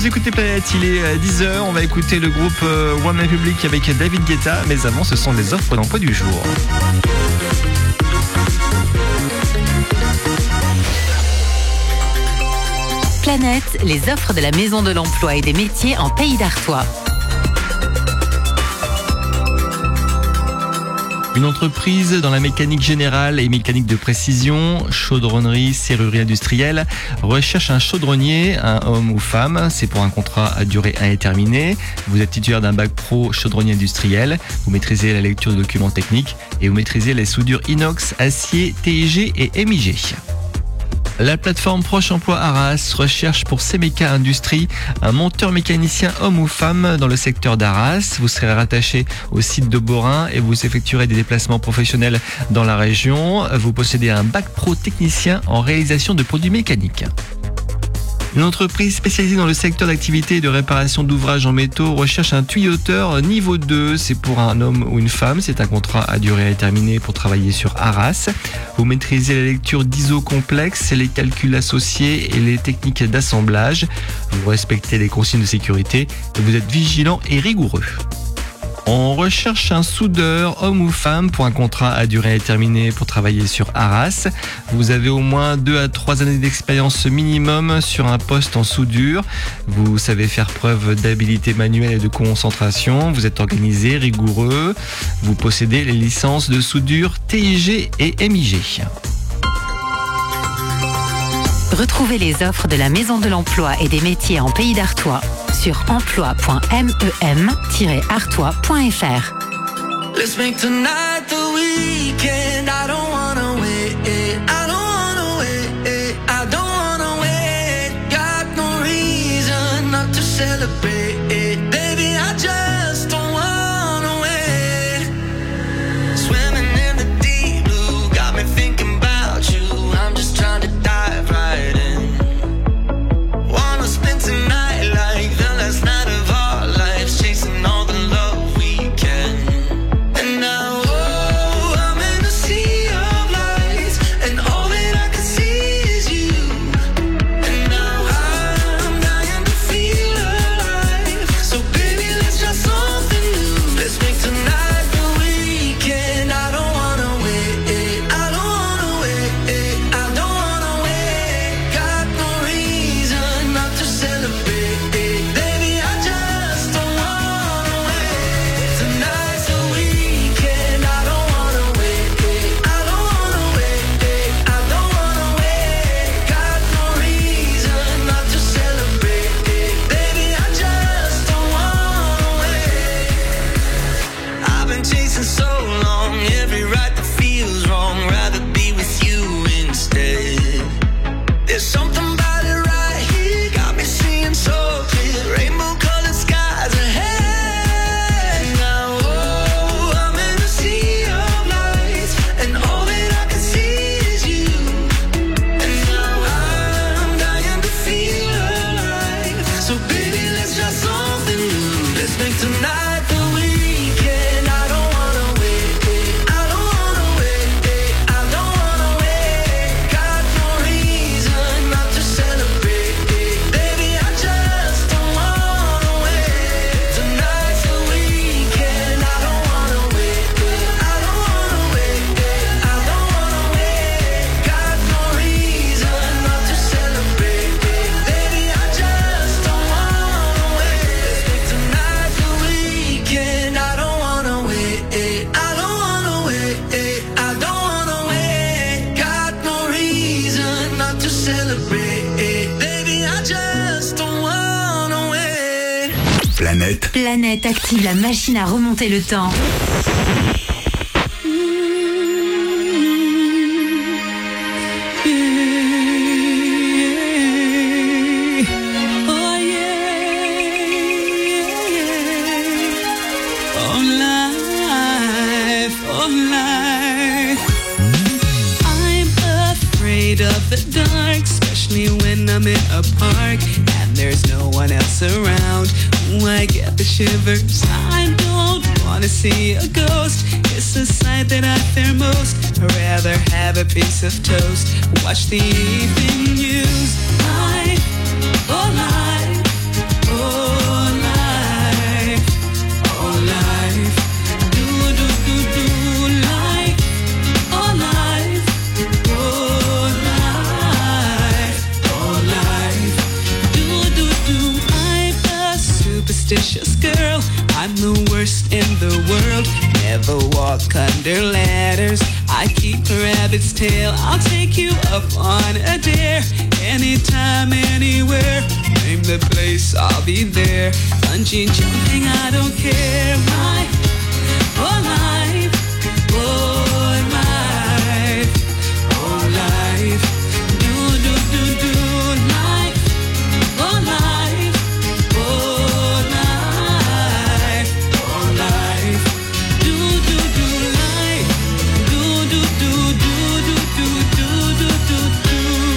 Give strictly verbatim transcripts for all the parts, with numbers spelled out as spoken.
vous écoutez Planète, il est dix heures, on va écouter le groupe One Republic avec David Guetta, mais avant ce sont les offres d'emploi du jour. Planète, les offres de la Maison de l'Emploi et des Métiers en Pays d'Artois. Une entreprise dans la mécanique générale et mécanique de précision, chaudronnerie, serrurerie industrielle, recherche un chaudronnier, un homme ou femme. C'est pour un contrat à durée indéterminée. Vous êtes titulaire d'un bac pro chaudronnier industriel. Vous maîtrisez la lecture de documents techniques et vous maîtrisez les soudures inox, acier, T I G et M I G. La plateforme Proche Emploi Arras recherche pour Cemeca Industrie un monteur mécanicien homme ou femme dans le secteur d'Arras. Vous serez rattaché au site de Borin et vous effectuerez des déplacements professionnels dans la région. Vous possédez un bac pro technicien en réalisation de produits mécaniques. Une entreprise spécialisée dans le secteur d'activité et de réparation d'ouvrages en métaux recherche un tuyauteur niveau deux. C'est pour un homme ou une femme. C'est un contrat à durée indéterminée pour travailler sur Arras. Vous maîtrisez la lecture d'I S O complexe, les calculs associés et les techniques d'assemblage. Vous respectez les consignes de sécurité et vous êtes vigilant et rigoureux. On recherche un soudeur, homme ou femme, pour un contrat à durée indéterminée pour travailler sur Arras. Vous avez au moins deux à trois années d'expérience minimum sur un poste en soudure. Vous savez faire preuve d'habilité manuelle et de concentration. Vous êtes organisé, rigoureux. Vous possédez les licences de soudure T I G et M I G. Retrouvez les offres de la Maison de l'Emploi et des Métiers en Pays d'Artois sur emploi point mem tiret artois point f r. Let's make tonight the weekend. I don't wanna wait. I don't wanna wait. I don't wanna wait. Got no reason not to celebrate. Baby, I just don't wanna wait. Swimming in the deep blue got me thinking about you. I'm just trying to dive right in. Wanna spend tonight like the last night of our lives, chasing all the love we can. And now, oh, I'm in a sea of lights, and all that I can see is you. And now I'm dying to feel alive. So baby, let's try something new. Let's make tonight the weekend. I don't wanna wait. I don't wanna wait. I don't wanna wait. Got no reason not to celebrate. Baby, I just don't wanna wait. Tonight's the weekend. I don't wanna wait. I don't wanna wait. I don't wanna wait. Got no reason not to celebrate. Baby, I just don't wanna wait. I've been chasing so long, every right that feels wrong. Rather be with you instead. There's something about it right here, got me seeing so clear. Rainbow colored skies ahead. Now, oh, I'm in a sea of lights, and all that I can see is you. And now I'm dying to feel alive. So baby, let's try something new. Let's make tonight the weekend. I don't wanna wait. I don't wanna wait. I don't wanna wait. Got no reason not to celebrate. Baby, I just don't wanna wait. Tonight's the weekend. I don't wanna wait. I don't wanna wait. I don't wanna wait. Got no reason not to celebrate. Baby, I just don't wanna wait. Let's make tonight the weekend. I don't wanna wait. I don't wanna wait. I don't wanna wait. Got no reason not to celebrate. Baby, I just don't wanna wait. Planète. Planète active la machine à remonter le temps. Oh yeah, oh life, oh life. I'm afraid of the dark, especially when I'm in a park and there's no one else around. Ooh, I get the shivers. I don't wanna see a ghost. It's the sight that I fear most. I'd rather have a piece of toast, watch the evening news. Life, oh life, never walk under ladders. I keep a rabbit's tail. I'll take you up on a dare. Anytime, anywhere. Name the place, I'll be there. Bungee jumping, I don't care. My whole life, oh life, oh life. Do, do, do, do, life, oh life, oh life, oh life. Do, do, do, life. Do, do, do, do, do, do, do, do, do, do.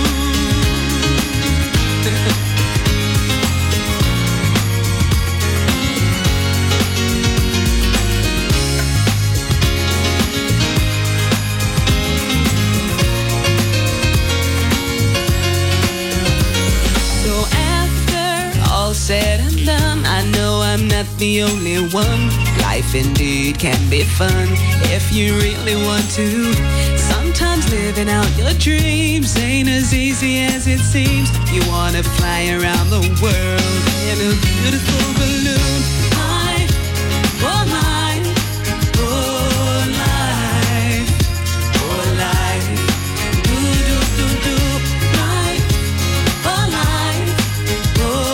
Said and done, I know I'm not the only one. Life indeed can be fun if you really want to. Sometimes living out your dreams ain't as easy as it seems. You wanna fly around the world in a beautiful balloon. Life, oh life, oh life, oh life. Do, do, do, do, life, oh life, oh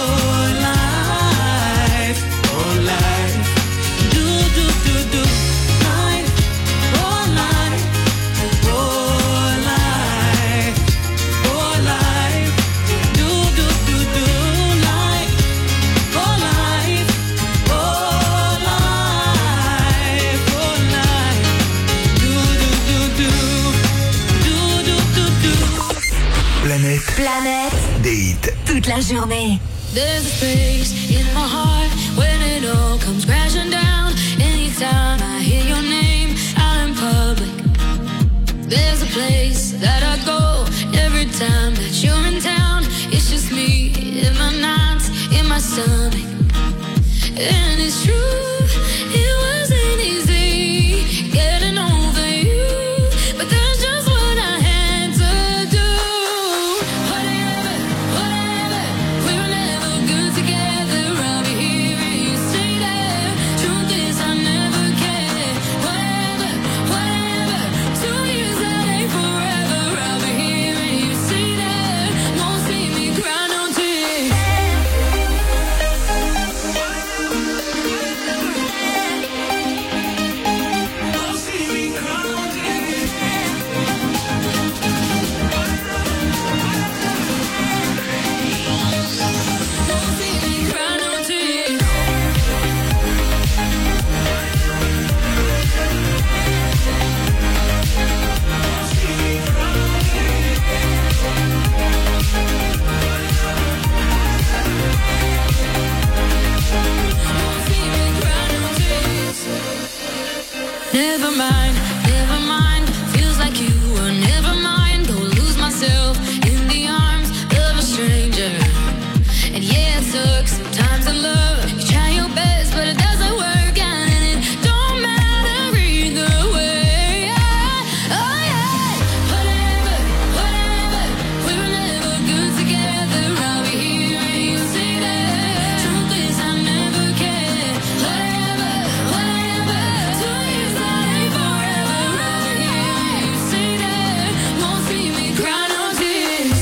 Planète des hits. Toute la journée. There's a space in my heart when it all comes crashing down. Anytime I hear your name out in public, there's a place that I go every time that you're in town. It's just me in my nights, in my stomach. And it's true, it wasn't easy getting over you, but that's just what I had to do. Whatever, whatever, we were never good together. I'll be here and you stay there. Truth is I never cared. Whatever, whatever, two years that ain't forever. I'll be here and you stay there. Won't see me cry no tears. Never mind, never mind. Feels like you were never mine. Go lose myself in the arms of a stranger. And yeah, it sucks sometimes to love. You try your best, but it doesn't work out, and it don't matter either way. Oh yeah, whatever, whatever. We were never good together. I'll be here and you stay there. Truth is I never cared. Whatever, whatever. Two years that ain't forever. I'll be here and you stay there. Won't see me cry no tears.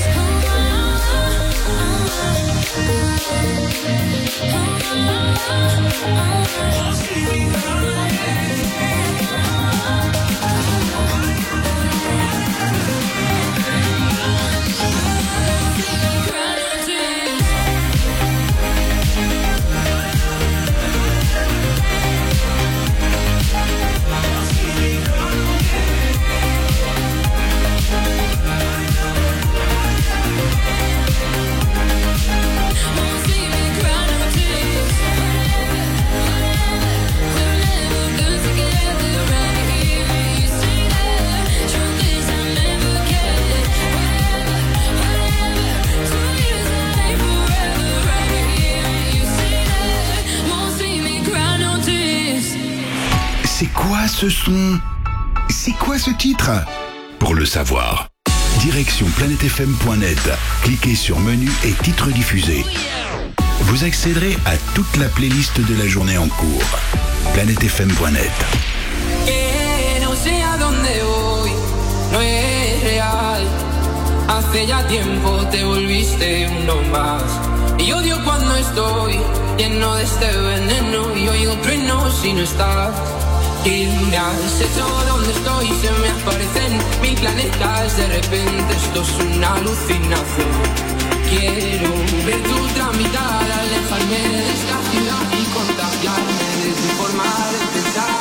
C'est quoi ce son? C'est quoi ce titre? Pour le savoir, direction planète f m point net. Cliquez sur menu et titres diffusés. Vous accéderez à toute la playlist de la journée en cours. planète f m point net. Hace ya tiempo te volviste uno más. Y odio cuando estoy lleno de este veneno y oigo truenos si no estás. Y me has hecho donde estoy, se me aparecen mil planetas. De repente esto es una alucinación. Quiero ver tu otra mitad, alejarme de esta ciudad y contagiarme de tu forma de pensar.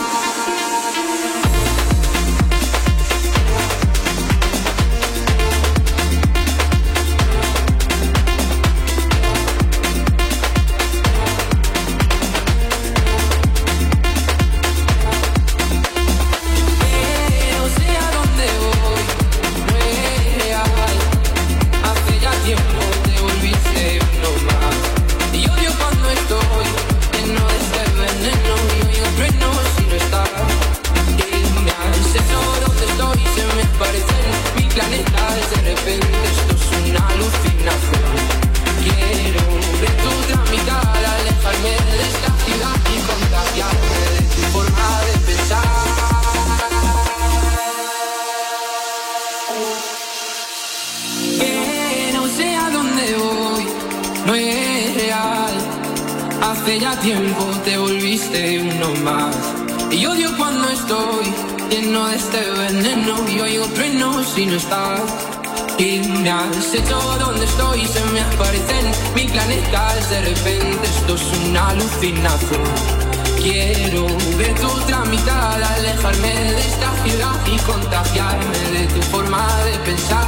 Hace ya tiempo te volviste uno más. Y odio cuando estoy lleno de este veneno y oigo truenos si no estás. Y me has hecho donde estoy, se me aparecen mil planetas. De repente esto es una alucinación. Quiero ver tu otra mitad, alejarme de esta ciudad y contagiarme de tu forma de pensar.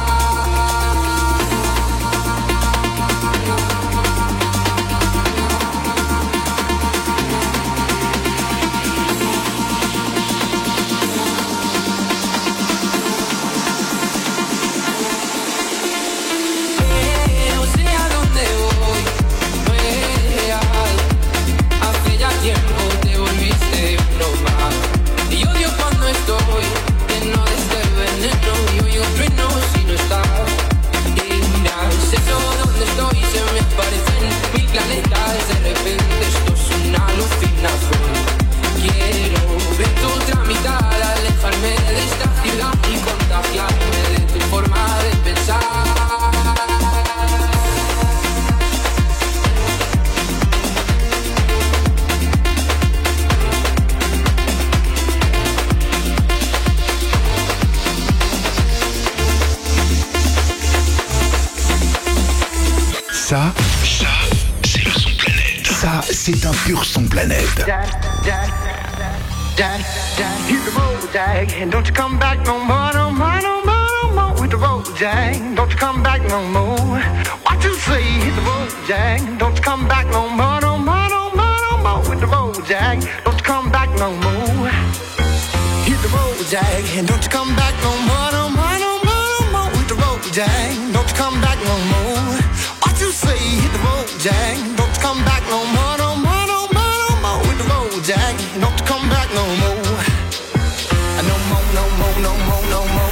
Ça, ça, c'est le son planète. Ça, c'est un pur son planète. Dad, dad, dad, dad, hit the road, Jack, and don't you come back no more, no more, no more, no more. Hit the road, Jack, don't you come back no more. What you say? Hit the road, Jack, don't you come back no more, no more, no more, no more. Hit the road, Jack, don't you come back no more. Hit the road, Jack, and don't you come back no more, no more, no more, no more. Hit the road, Jack, don't you come back no more. You say hit the road, Jack, don't you come back no more, no more, no more, no more. Hit the road, Jack, don't you come back no more. No more, no more, no more, no more.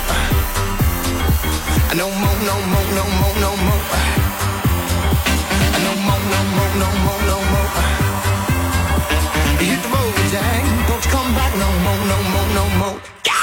No more, no more, no more, no more. No more, no more, no more, no more. Hit the road, Jack, don't you come back no more, no more, no more.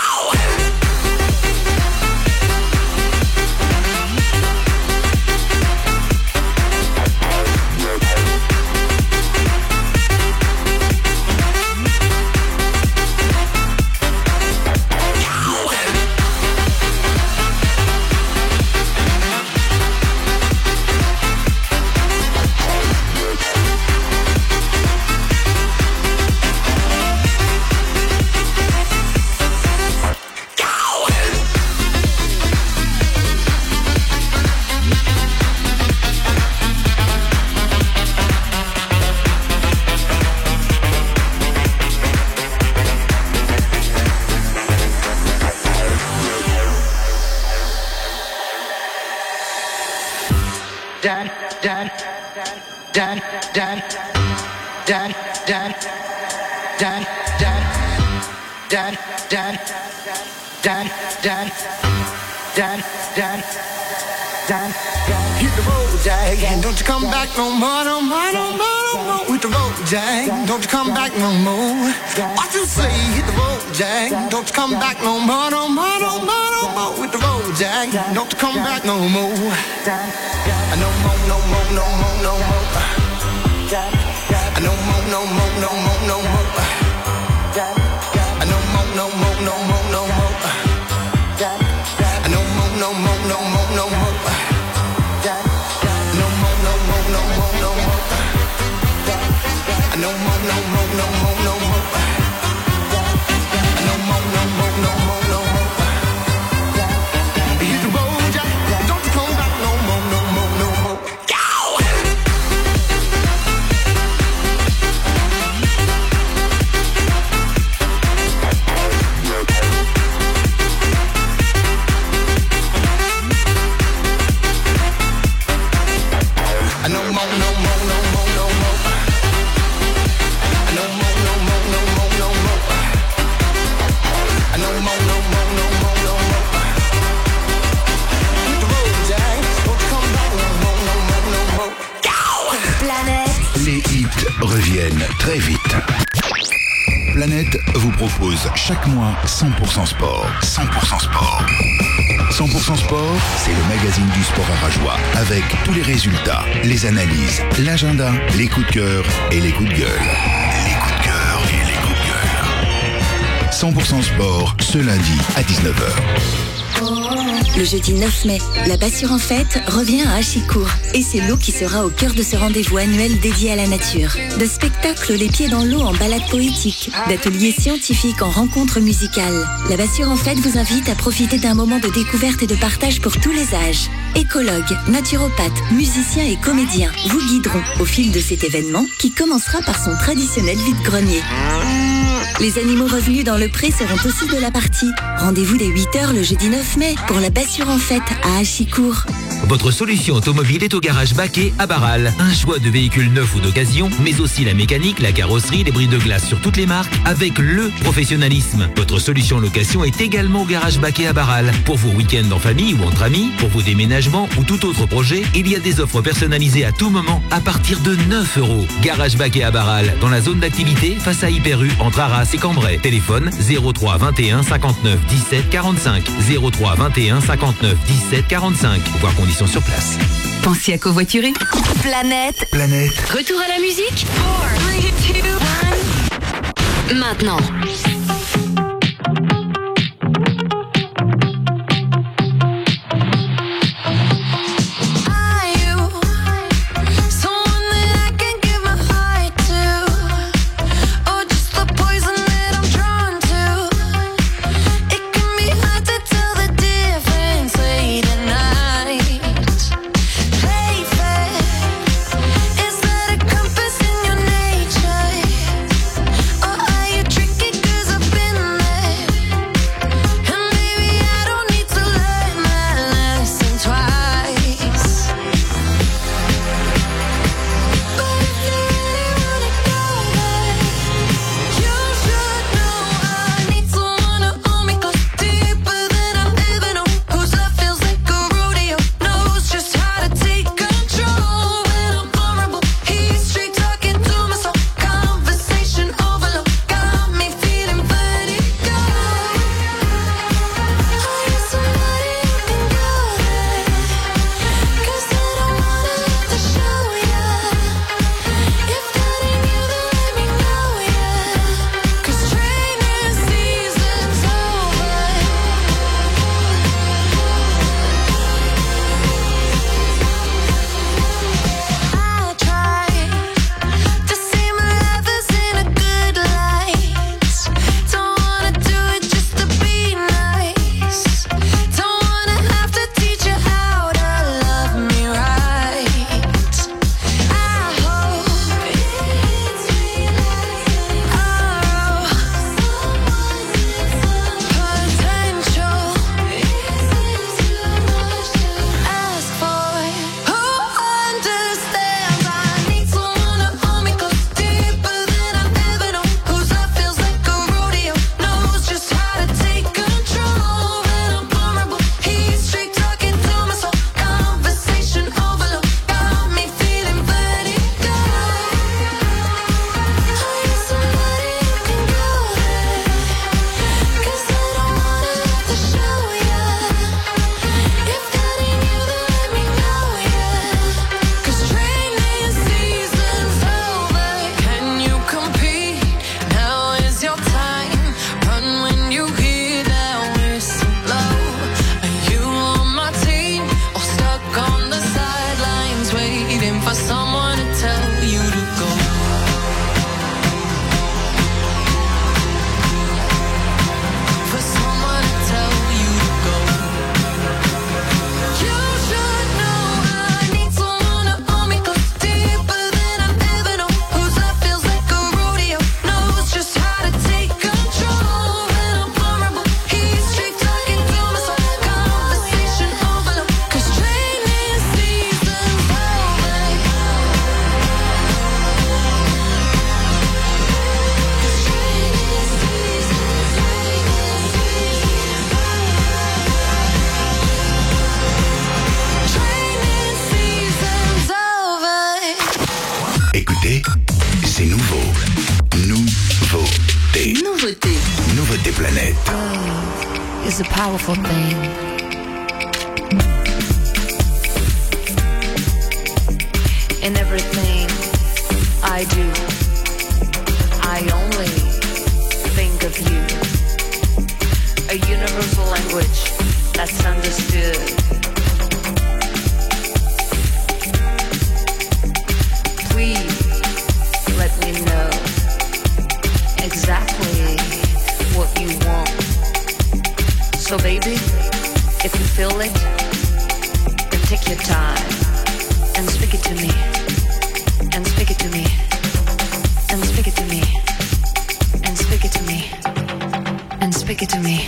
Dad, dad, dad, dad, dad, dad, dad, dad, dad, dad, dad, dad, dad, dad, Jack, Jack, hit the road, Jack, and don't you come back no more, no more, no more, no more. With the road, Jack, don't you come back no more. What you say? Hit the road, Jack, don't you come back no more, no more, no more, no more. With the road, Jack, don't you come back no more. No more, no more, no more, no more. No more, no more, no more, no more. No more, no more, no more, no more. No more, no more, no more, no more. No more, no more, no more, no more. No more, no more, no more, no more. No more, no more, no more, no more. Hit the road, Jack, don't you come back no more, no more, no more. No more, no more, no more, no more. No more, no more, no more, no more. No more, no more, no more, no more. Hit the road, Jack, don't you come back no more, no more, no more. Go! Planète. Les hits reviennent très vite. Planète vous propose chaque mois cent pour cent sport. cent pour cent sport. cent pour cent sport, c'est le magazine du sport arajois avec tous les résultats, les analyses, l'agenda, les coups de cœur et les coups de gueule. Les coups de cœur et les coups de gueule. cent pour cent sport, ce lundi à dix-neuf heures. Le jeudi neuf mai, la Bassure en fête revient à Achicourt. Et c'est l'eau qui sera au cœur de ce rendez-vous annuel dédié à la nature. De spectacles les pieds dans l'eau en balade poétique, d'ateliers scientifiques en rencontres musicales. La Bassure en fête vous invite à profiter d'un moment de découverte et de partage pour tous les âges. Écologues, naturopathes, musiciens et comédiens vous guideront au fil de cet événement qui commencera par son traditionnel vide-grenier. Les animaux revenus dans le pré seront aussi de la partie. Rendez-vous dès huit heures le jeudi neuf mai pour la Bassure en fête à Achicourt. Votre solution automobile est au garage Baquet à Barral. Un choix de véhicules neufs ou d'occasion, mais aussi la mécanique, la carrosserie, les bris de glace sur toutes les marques, avec le professionnalisme. Votre solution location est également au garage Baquet à Barral. Pour vos week-ends en famille ou entre amis, pour vos déménagements ou tout autre projet, il y a des offres personnalisées à tout moment à partir de neuf euros. Garage Baquet à Barral, dans la zone d'activité face à Hyper U entre Arras et Cambrai. Téléphone zéro trois vingt et un cinquante-neuf dix-sept quarante-cinq. zéro trois vingt et un cinquante-neuf dix-sept quarante-cinq. Voir conditions sur place. Pensez à covoiturer. Planète. Planète. Retour à la musique. four, three, two, one. Maintenant. Is that a compass in your nature? Or are you tricky? 'Cause I've been c'est nouveau. Nouveauté. Nouveauté. Nouveauté Planète. Love is a powerful thing. In everything I do, I only think of you. A universal language that's understood. Please let me know exactly what you want. So baby, if you feel it, then take your time and speak it to me. And speak it to me. And speak it to me. And speak it to me. And speak it to me.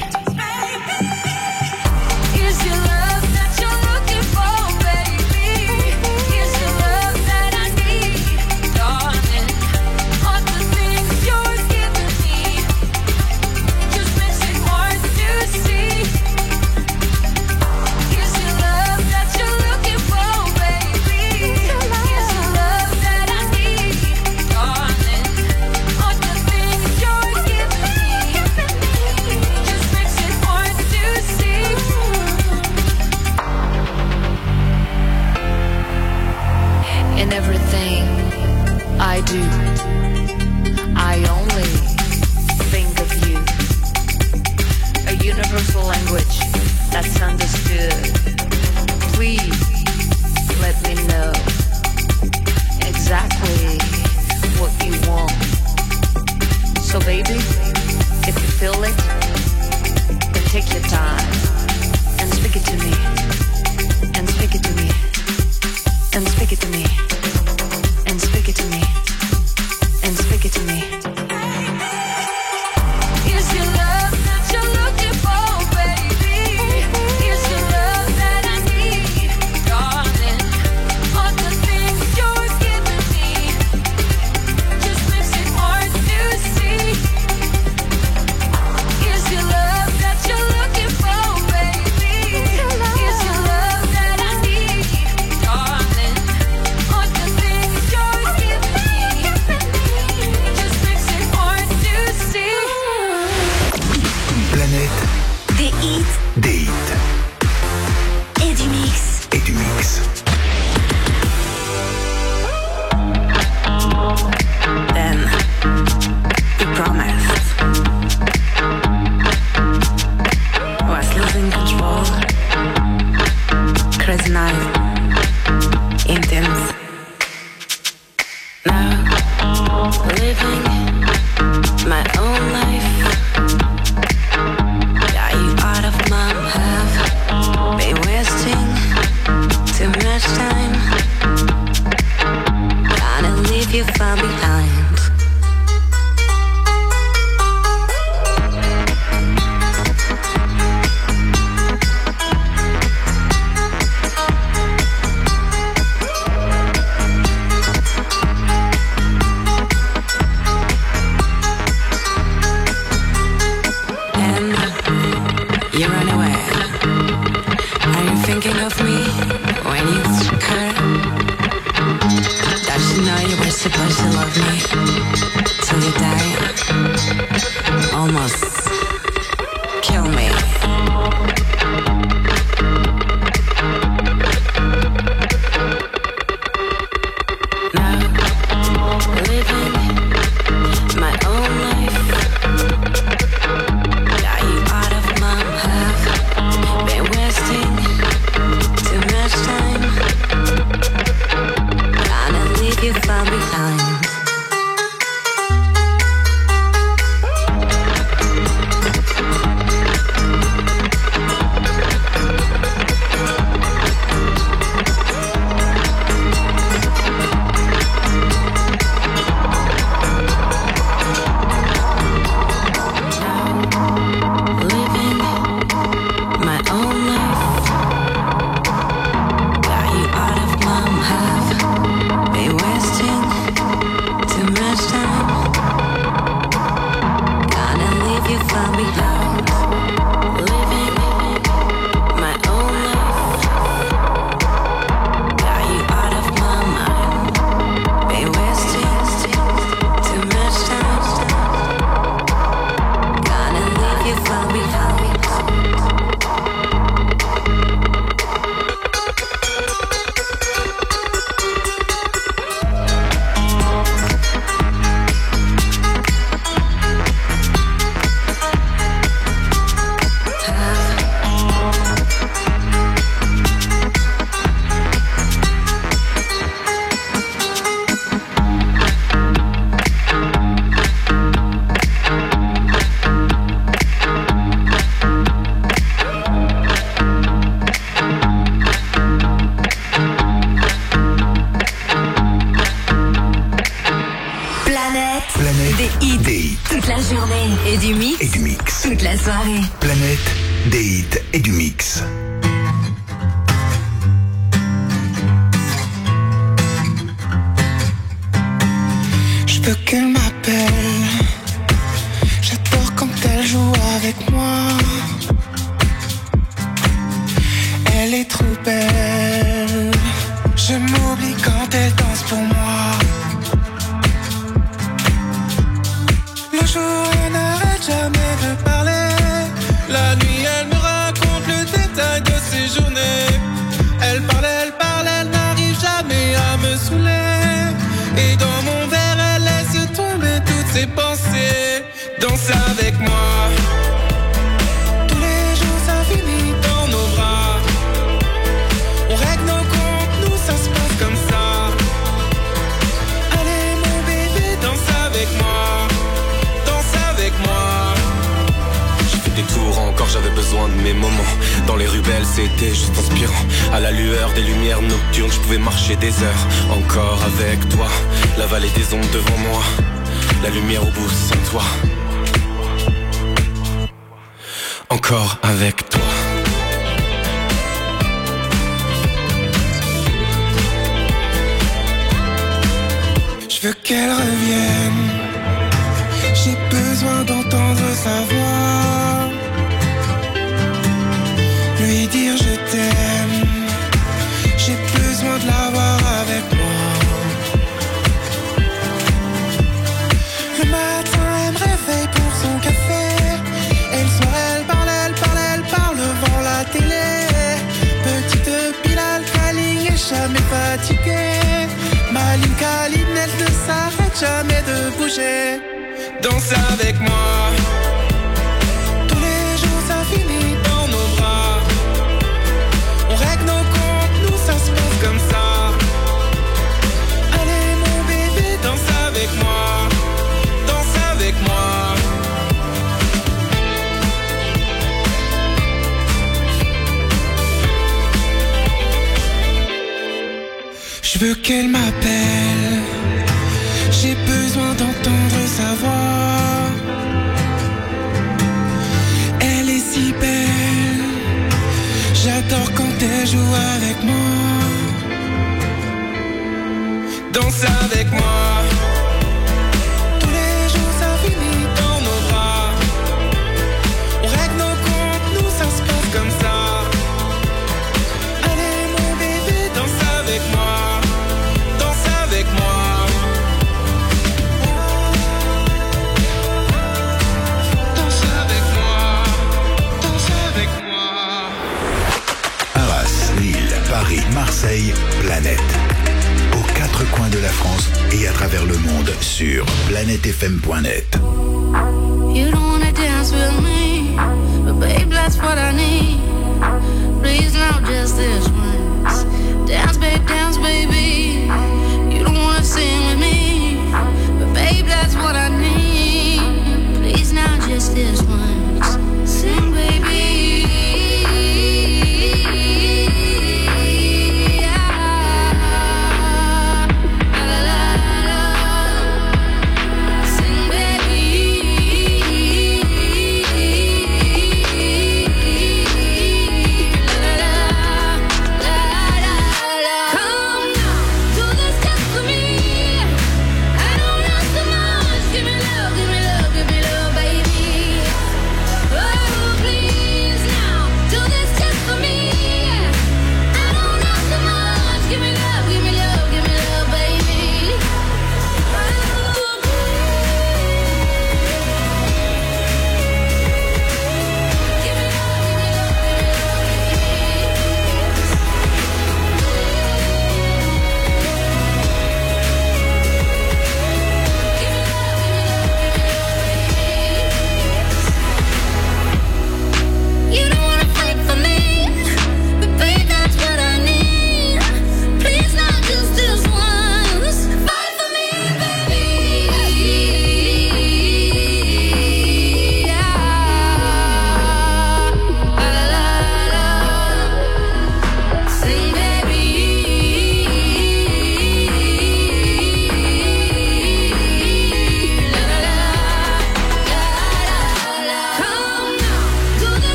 Is your love that you're looking for, baby? Is your love that I need, darling? All the things you're giving me just makes it hard to see. Is your love that you're looking for, baby? Is your love that I need, darling? All the things you're giving me just makes it hard to see. In everything I do, I only think of you. A universal language that's understood. Please let me know exactly what you want. So baby, if you feel it, then take your time and speak it to me. And speak it to me. And speak it to me. And speak it to me. And speak it to me. Is your love that you're looking for, baby? Is your love that I need, darling? All the things you're giving me just makes it hard to see. Is your love that you're looking for, baby? Is your love that I need, darling? All the things you're giving me just makes it hard to see. Planète, Des hits des hits et du mix. et du mix. Then you promised. Was losing control. Crazy night. Intense. Now living my own life. Got you out of my path. Been wasting too much time. Gotta leave you far behind. Et du mix. Et du mix. Toute la soirée. Planète, des hits et du mix. Je veux qu'elle m'appelle. J'adore quand elle joue avec moi. Elle est trop belle. Je m'oublie quand elle danse pour moi. Le jour elle n'arrête jamais de parler. La nuit elle me raconte le détail de ses journées. Elle parle, elle parle, elle n'arrive jamais à me saouler. Et dans mon verre elle laisse tomber toutes ses pensées. Danse avec moi. Tous les jours ça finit dans nos bras. On règle nos comptes, nous ça se passe comme ça. Allez mon bébé, danse avec moi. Danse avec moi. J'ai fait des tours, encore j'avais besoin de mes moments. Dans les rues belles c'était juste inspirant. À la lueur des lumières nocturnes je pouvais marcher des heures. Encore avec toi, la vallée des ondes devant moi. La lumière au bout sans toi. Encore avec toi. Je veux qu'elle revienne. J'ai besoin d'entendre sa voix. Lui dire je t'aime. J'ai besoin de l'avoir avec moi. Le matin elle me réveille pour son café. Et le soir elle parle, elle parle, elle parle devant la télé. Petite pile alcaline et jamais fatiguée. Ma ligne câline, elle ne s'arrête jamais de bouger. Danse avec moi. Tous les jours ça finit dans nos bras. On règle nos comptes, nous ça se passe comme ça. Allez mon bébé, danse avec moi. Danse avec moi. Je veux qu'elle m'appelle. J'ai besoin d'entendre sa voix. Elle est si belle. J'adore quand elle joue avec moi. Danse avec moi. Tous les jours ça finit dans nos bras. On règle nos comptes, nous ça se passe comme ça. Allez mon bébé, danse avec moi. Danse avec moi. Paris, Marseille, Planète. Aux quatre coins de la France et à travers le monde sur planète f m point net. You don't wanna dance with me, but babe, that's what I need. Please now just this once. Dance, babe, dance, baby. You don't wanna sing with me, but babe, that's what I need. Please now just this once. Sing, baby. La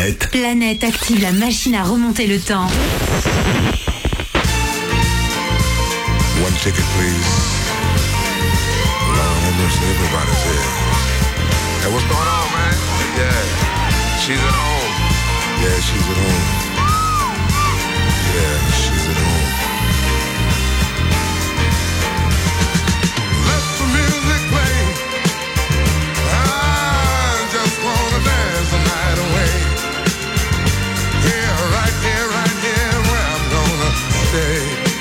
Planète. Planète active la machine à remonter le temps. One ticket, please. Lord have mercy, everybody's here. Hey, what's going on, man? Yeah, she's at home. Yeah, she's at home. Yeah, she's at home. Let the music play. I just wanna dance the night away. Here, right here, right here, where I'm gonna stay.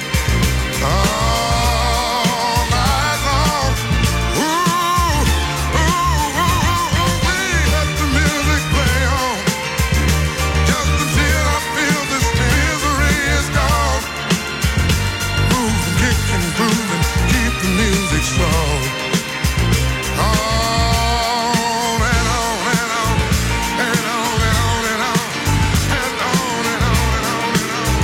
All night long. Ooh, ooh, ooh, ooh, ooh, let the music play on. Just until I feel this misery is gone. Move and kick and groove and keep the music strong. On and on and on and on and on and on and on and on and on and on.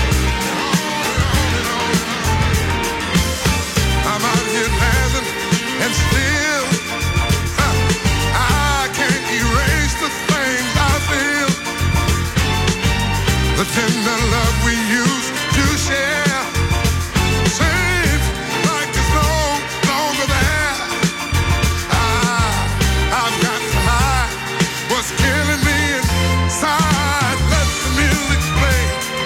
I'm out here dancing and still huh, I can't erase the things I feel. The tender love we used to share seems like it's no longer there. I, I've got to hide what's killing me inside. Let the music play.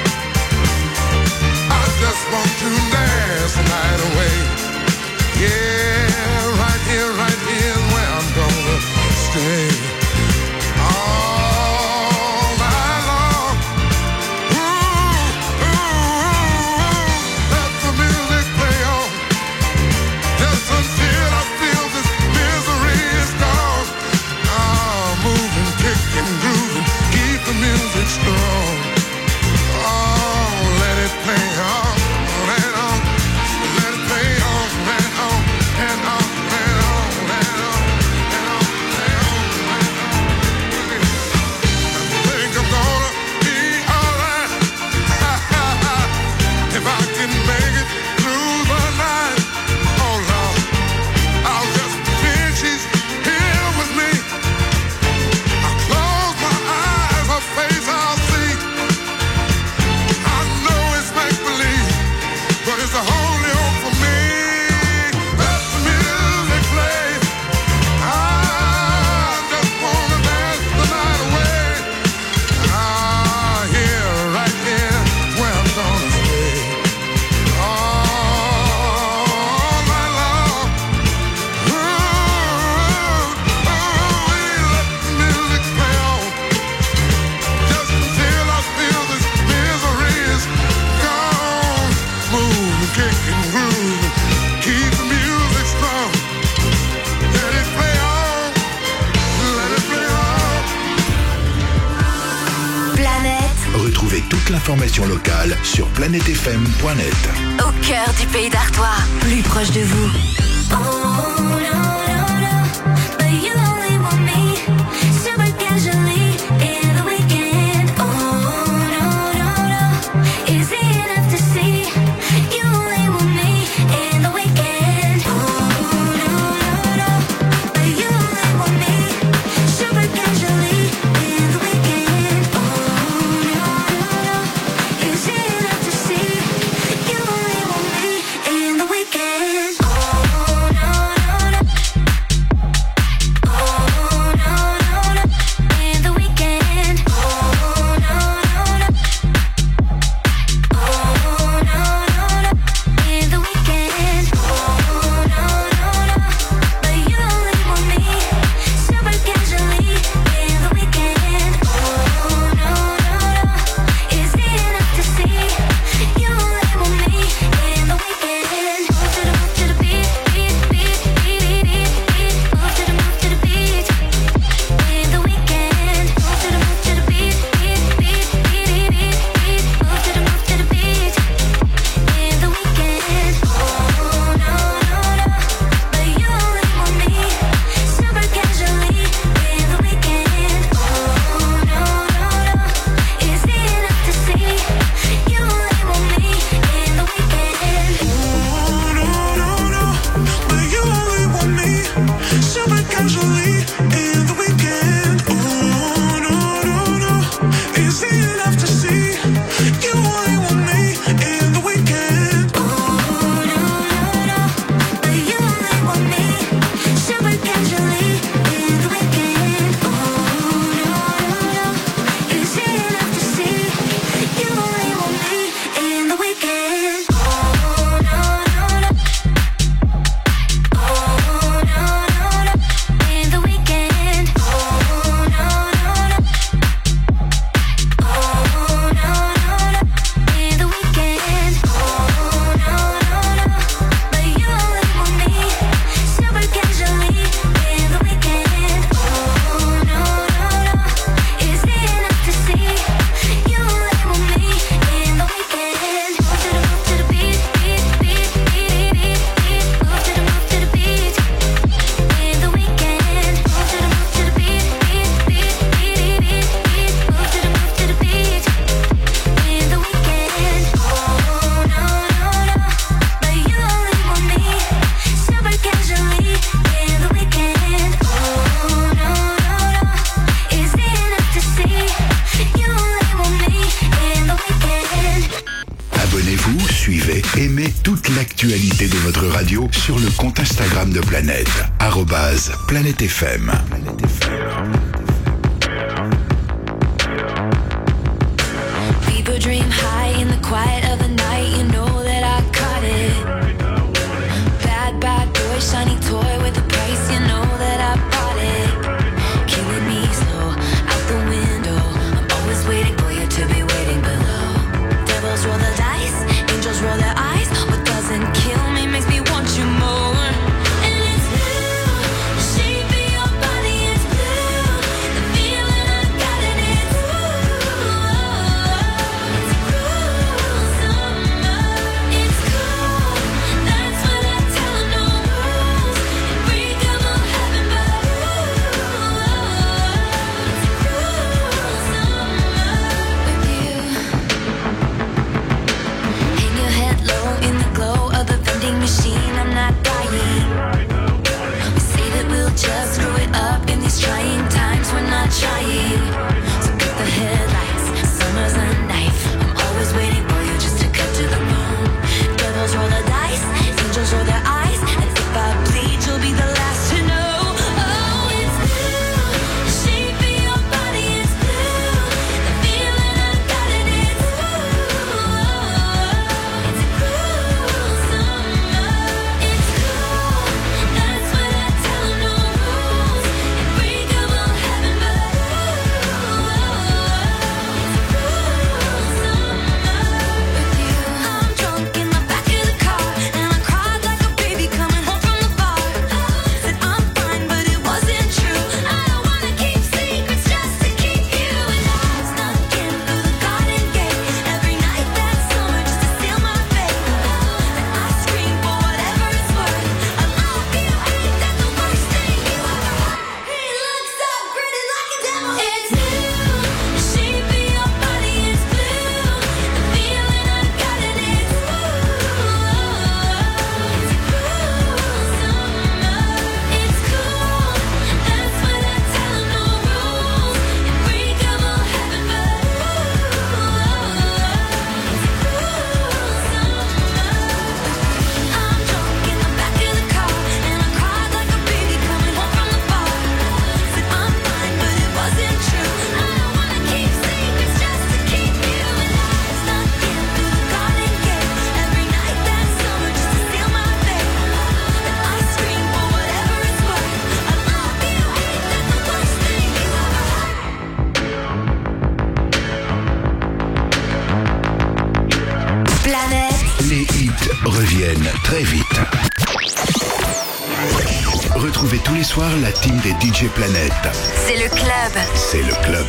I just want to dance the night away. Yeah, right here, right here is where I'm gonna stay. All night long. Ooh, ooh, ooh, let the music play on. Just until I feel this misery is gone. Ah, moving, kicking, grooving, keep the music strong. Oh, let it play on and on. Let it play on and on and on and on and on and on and on and on. I think I'm gonna be alright if I can make it through the night. Oh Lord, I'll just pretend she's here with me. I'll close my eyes, her face I'll see. I know it's make believe, but it's the only hope for me. Let the music play. I just wanna dance the night away. Ah, here, right here, where I'm gonna stay. All night long. Ooh, ooh, let the music play on. Just until I feel this misery is gone. Move, kick and groove, keep the music strong. Let it play on, let it play on. Planète Retrouvez toute l'information locale sur planète f m point net. au cœur du pays d'Artois, plus proche de vous. In the weekend, oh no, no, no. Abonnez-vous, suivez, aimez toute l'actualité de votre radio sur le compte Instagram de Planète, arobase Planète F M. People dream high in the quiet of the night. You know that I caught it. Bad, bad boy, shiny toy with a price. You know that I bought it. Killing me slow, out the window. I'm always waiting for you to be waiting below. Devils roll the dice, angels roll their eyes. What doesn't kill me makes me want you more. And it's blue, the shape of your body is blue. The feeling I got in it, it's cruel summer. It's cool, that's what I tell 'em, no rules. And break 'em all heaven, but it's cruel summer with you. Hang your head low in the glow of the vending machine. I'm not dying. We say that we'll just screw it up in these trying times. We're not trying. So cut the headlights. Summer's a knife. I'm always waiting for you just to cut to the bone. Devils roll the dice. Angels roll their eyes. And if I bleed, you'll be the last to know. Oh, it's blue. The shape of your body is blue. The feeling I got in it, it's cruel summer. It's cool, that's what I tell 'em, no rules. And break 'em all heaven, but it's cruel summer with you. I'm drunk in the back of the car, and I cried like a baby coming home from the bar. Said I'm fine, but it wasn't true. I don't wanna keep secrets just to keep you. And I snuck in through the garden gate every night that summer just to seal my fate. And I scream for whatever it's worth. I love you, ain't that the worst thing you ever heard? He looks so pretty like a devil. It's blue, the shape of your body is blue. The feeling I got in it, it's cruel summer. It's cool, that's what I tell 'em, no rules. And break 'em all heaven, but it's cruel summer. I'm drunk in the back of the car, and I cried like a baby coming home from the bar. Said I'm fine, but it wasn't true. I don't wanna keep secrets just to keep you. And I snuck in through the garden gate every night that summer just to seal my fate. And I scream for whatever it's worth. I love you, ain't that the worst thing you ever heard? Planète. Les hits reviennent très vite. Retrouvez tous les soirs la team des D J Planète. C'est le club. C'est le club.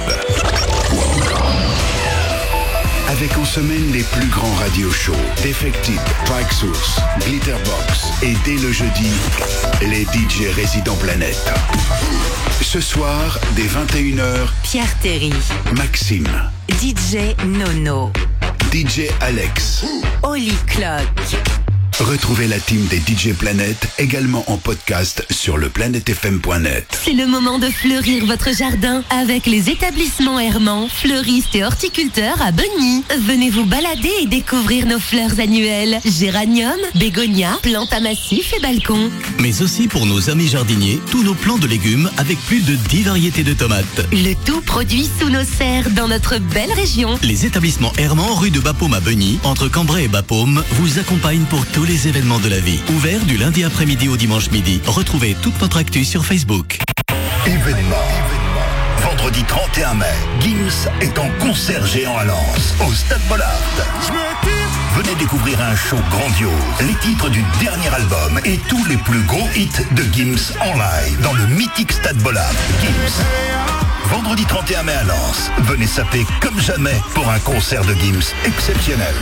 Avec en semaine les plus grands radio shows, Defected, Track Source, Glitterbox et dès le jeudi, les D J résidents Planète. Ce soir, dès vingt et une heures, Pierre Terry, Maxime, D J Nono, D J Alex. Oli Clock. Retrouvez la team des D J Planète également en podcast sur le planète f m point net. C'est le moment de fleurir votre jardin avec les établissements Hermans, fleuristes et horticulteurs à Bonny. Venez vous balader et découvrir nos fleurs annuelles. Géranium, bégonia, plantes à massif et balcons. Mais aussi pour nos amis jardiniers, tous nos plants de légumes avec plus de dix variétés de tomates. Le tout produit sous nos serres dans notre belle région. Les établissements Hermans, rue de Bapaume à Bonny, entre Cambrai et Bapaume, vous accompagnent pour tous les événements de la vie. Ouvert du lundi après-midi au dimanche midi. Retrouvez toute notre actu sur Facebook. Événement. Vendredi trente et un mai, Gims est en concert géant à Lens, au Stade Bollard. Venez découvrir un show grandiose, les titres du dernier album et tous les plus gros hits de Gims en live dans le mythique Stade Bollard. Gims. Vendredi trente et un mai à Lens, venez saper comme jamais pour un concert de Gims exceptionnel.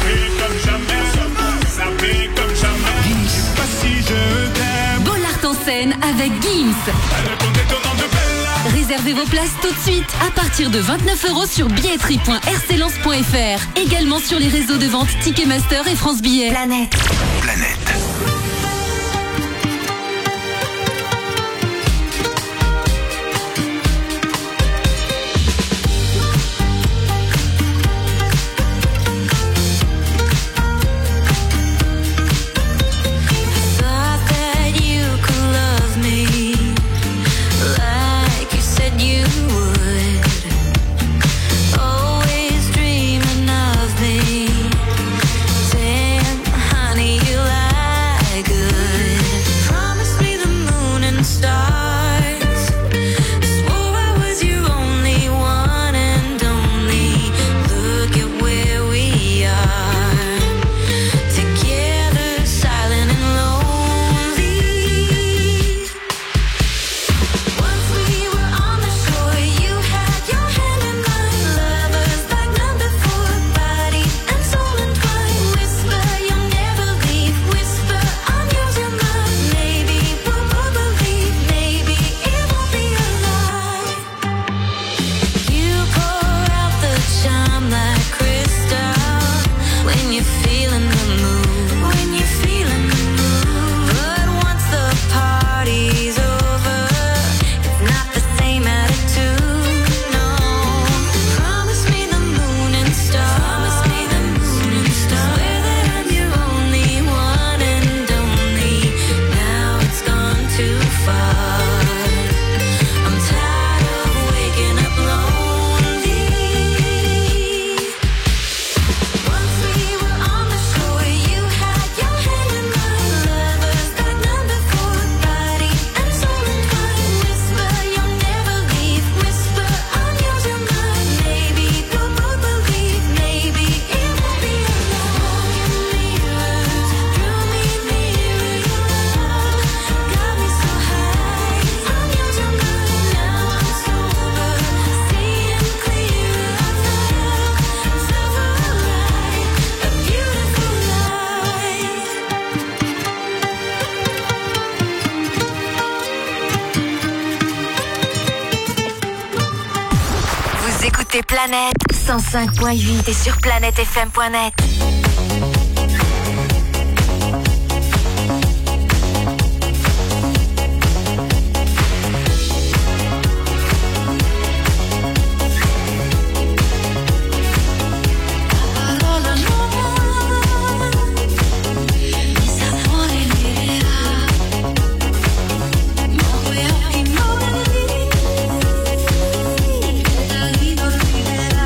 Bollard en scène avec Gims. Réservez vos places tout de suite à partir de vingt-neuf euros sur billetterie point r c lens point f r. Également sur les réseaux de vente Ticketmaster et France Billets. Planète. Planète. feeling the mood, when you're feeling the mood. But once the party's over, it's not the same attitude, no. Promise me the moon and stars. Promise me the moon and stars. Swear that I'm your only one and only. Now it's gone too far. I'm tired of waking up lonely. Once we were on the shore, you had your hand in mine. Lovers got number for body and soul entwined. Whisper you'll never leave. Whisper I'm yours, you're mine. Maybe we'll both believe. Maybe it won't be alone. Mirrors drew me nearer. Your love got me so high. I'm yours, you're mine. Now I'm sober, seeing clearer. I felt so alive, a beautiful life. Vous écoutez Planète cent cinq point huit et sur planète f m point net. Parola nuova, mi sapore libera. Muove occhi nuovi, da lì non riderà.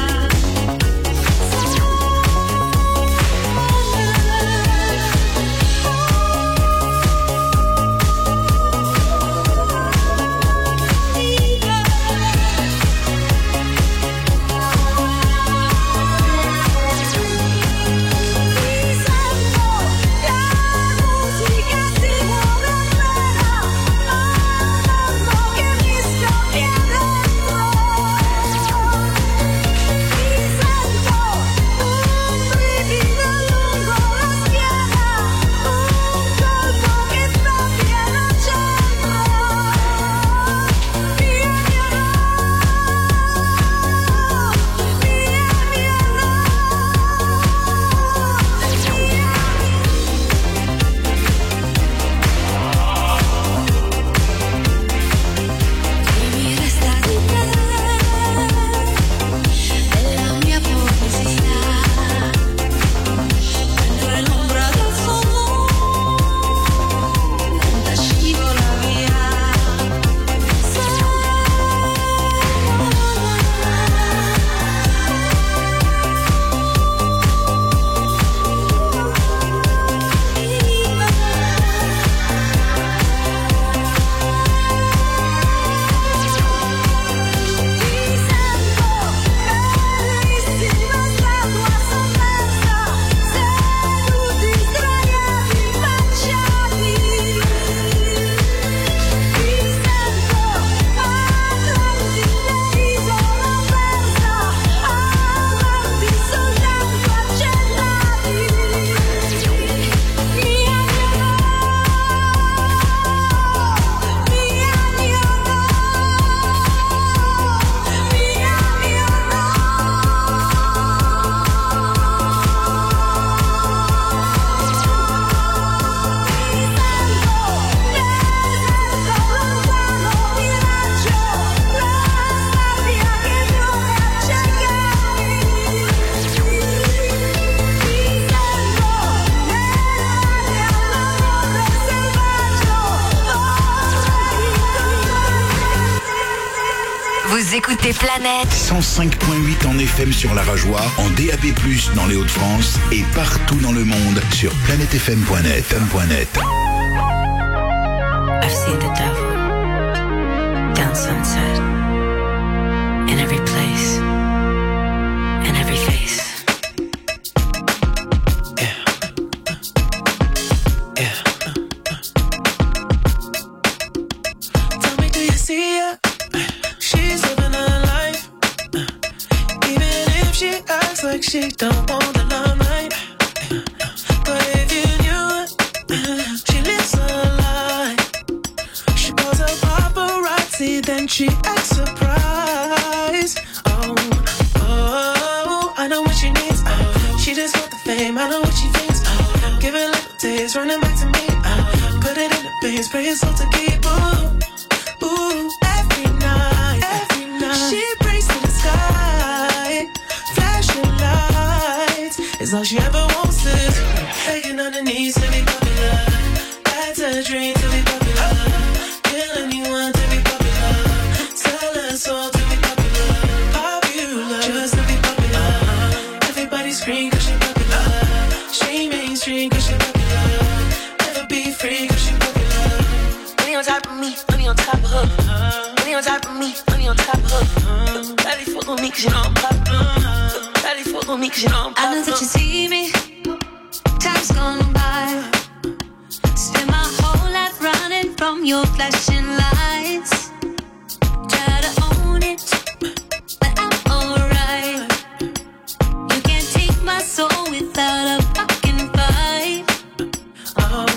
Vous écoutez Planète cent cinq point huit en F M sur la Rajoie, en D A B plus, dans les Hauts-de-France et partout dans le monde sur planète f m point net. I've seen the devil down sunset in every place, in every face. Tell me, do you see her? She's living her life. Even if she acts like she don't want the limelight. But if you knew it, she lives a lie. She calls her paparazzi, then she acts surprised. Oh. running back to me. Uh, put it in the face, pray it's all to keep. Ooh, ooh, every night, every night. She prays to the sky, flashing lights. It's all she ever wants is begging on her knees to be popular. That's a dream to be popular. Kill anyone to be popular. Sell her soul to be popular. Popular, just to be popular. Everybody scream 'cause she popular. She mainstream 'cause she popular. Never be free 'cause she popular. Money on top of me, money on top of her. Money on top of me, money on top of her. Daddy fuck on me 'cause you know I'm popular. Daddy fuck on me 'cause you know I'm popular. I know that you see me. Time's gone by. Spend my whole life running from your flashing lights. Try to own it, but I'm alright. You can't take my soul without a fucking fight. Oh,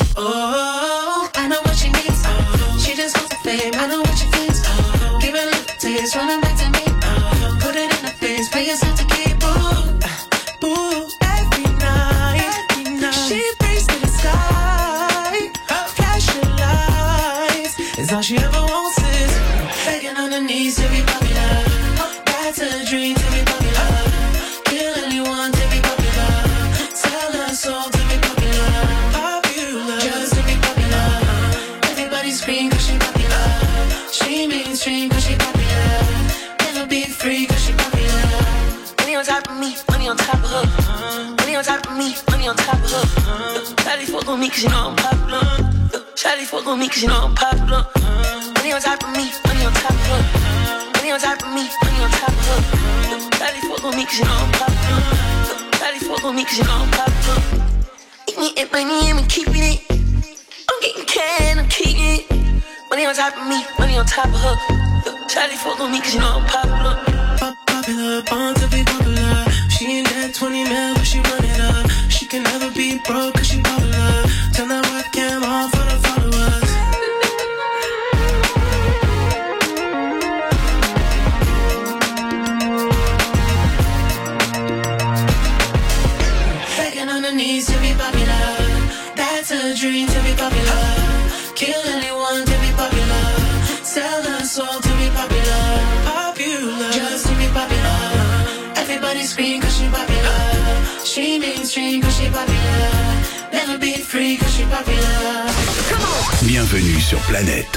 oh, I know what she needs. Oh, she just wants the fame. I know what she feels. Oh, give it a little taste, running back to me. Oh, put it in the face, pay yourself to keep. Ooh, ooh, every night, every night. She prays to the sky, flashing lights. It's all she ever wants is begging on her knees to be popular. That's a dream to be popular. Kill anyone to be popular. Sell her soul to be popular. Popular, just to be popular. Everybody scream 'cause she popular. She mainstream 'cause she popular. Never be free 'cause she popular. Money on top of me, money on top of her. Money on top of me, money on top of her. Shawty fuck on me 'cause you know I'm popular. Shawty fuck on me 'cause you know I'm popular. Money on top of me, money on top of her. Money on top of me, money on top of her. Shawty fuck on me 'cause you know I'm popular. Shawty fuck on me 'cause you know I'm popular. Eat me and money and we keeping it. I'm getting can, I'm keeping it. Money on top of me, money on top of her. Shawty fuck on me 'cause you know I'm popular. Popular, born to be popular. She ain't that twenty mil, but she run it up. She can never be broke 'cause she popular. Turn that webcam on for the followers. Begging on her knees to be popular. That's a dream to be popular. Kill anyone to be popular. Sell her soul to be popular. Popular, just to be popular. Everybody scream 'cause she popular. She mainstream 'cause she popular. Never be free 'cause she popular. Come on. Bienvenue sur Planète.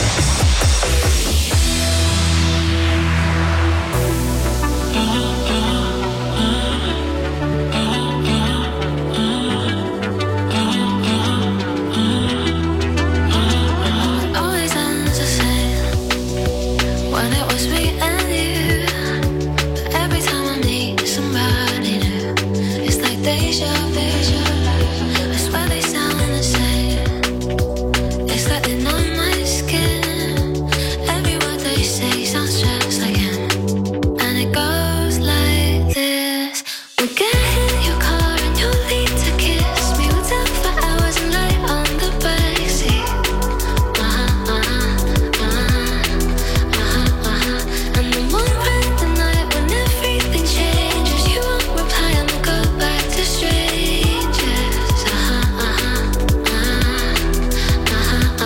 Always ends the same when it was me and you. Every time I meet somebody new, it's like deja vu. I swear they sound the same. It's like they're on my skin. Every word they say sounds just like him, and it goes like this. We get in your car and you leave to kiss me. We'll talk for hours and lie on the backseat. Uh-huh, uh-huh, uh-huh, uh-huh, uh-huh. And then one random night when everything changes, you won't reply and we'll go back to strangers. Uh-huh, uh-huh, uh-huh, uh-huh,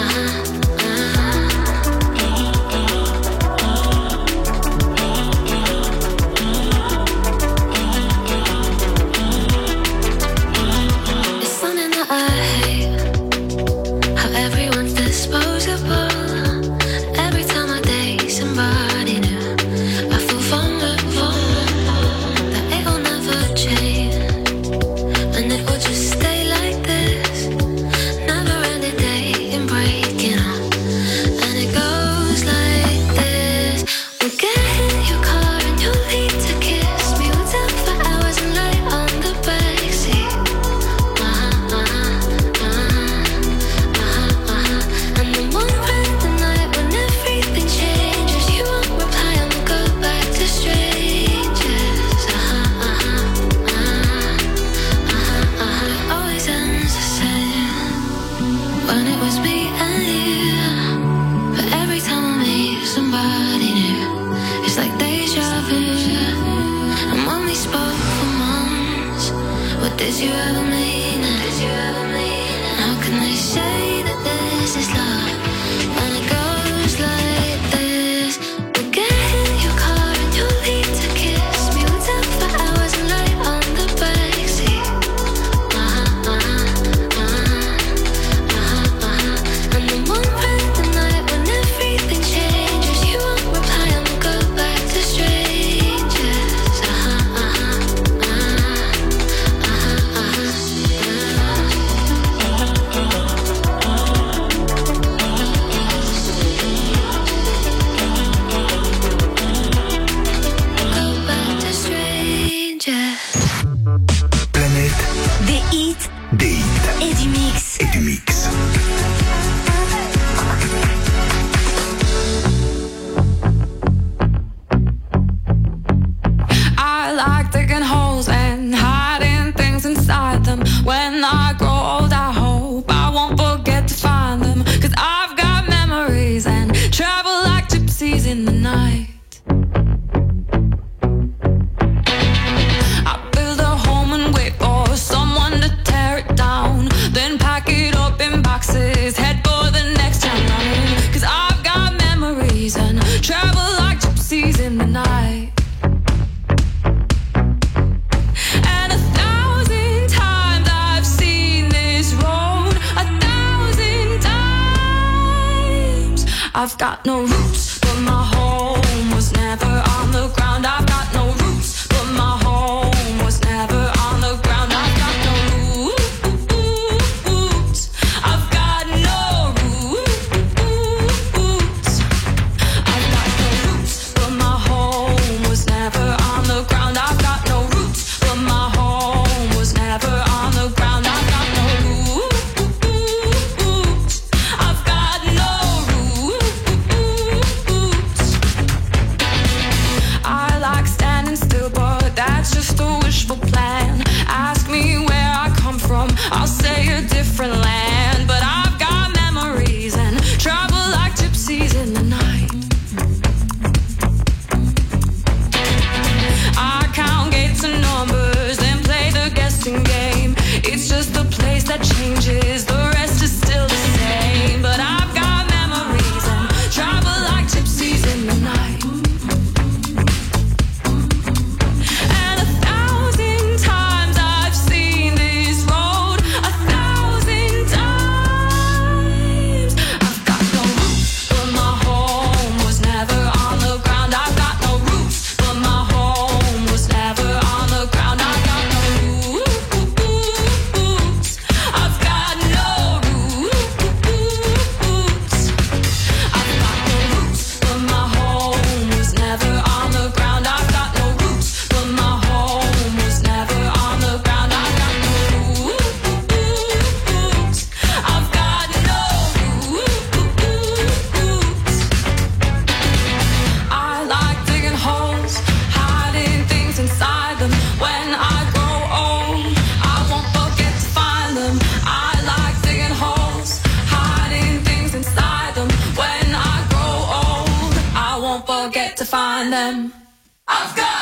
uh-huh. It's something that I hate, how everyone's disposable. Every time I date somebody new, I feel vulnerable, that it will never change, and it will just stay like this. Never ending dating, breaking up, and it goes like this. We get in your car and you leave to kiss me. We'll talk for hours and lie on the backseat. Uh-huh, uh-huh, uh-huh, uh-huh, uh-huh. And then one random night when everything changes, you won't reply and we'll go back to strangers. Uh-huh, uh-huh, uh-huh, uh-huh, uh-huh. Always ends the same when it was me and you. But every time I meet somebody new, it's like deja vu. And when we spoke for months, what did you ever mean? Did you ever mean? say that this is love, and it goes like this. We'll get in your car and you'll leave to kiss me. We'll talk for hours and lie on the backseat. Uh-huh, uh-huh, uh-huh, uh-huh, uh-huh. And then one breath the night when everything changes, you won't reply and we'll go back to strangers. Uh-huh, uh-huh, uh-huh, uh-huh, go back to strangers. Planète, Des hits des hits et du mix. et du mix. I like digging holes and hiding things inside them. When I grow old, I hope I won't forget to find them. Cause I've got memories and travel like gypsies in the night. I build a home and wait for someone to tear it down. Then pack it up in boxes, head for the next town running. Cause I've got memories and travel like gypsies in the night. And a thousand times I've seen this road, a thousand times. I've got no roots, but my home was never on the ground. I've got no roots, but my home was never on the ground. I've got no roots. I've got no roots. I've got no roots, but my home was never on the ground. I've got no roots, but my home was never on the ground. I've got no roots. I've got no roots. I like standing still, but that's just a wishful plan. Ask me where I come from, I'll say a different land. But I've got memories and travel like gypsies in the night. I count gates and numbers, then play the guessing game. It's just the place that changes, the rest is still the same. But I've got memories and travel like gypsies in the night. And a thousand times I've seen this road, a thousand times. I've got no roots, but my home was never on the ground. I've got no roots, but my home was never on the ground. I've got no roots. I've got no roots. I've got no roots, but my home was never on the ground. I've got no roots, but my home was never on the ground. I've got no roots. I've got no roots. I like digging holes, hiding things inside them. When I grow old, I won't forget to find them. I like digging holes, hiding things inside them. When I grow old, I won't forget to find them. I've got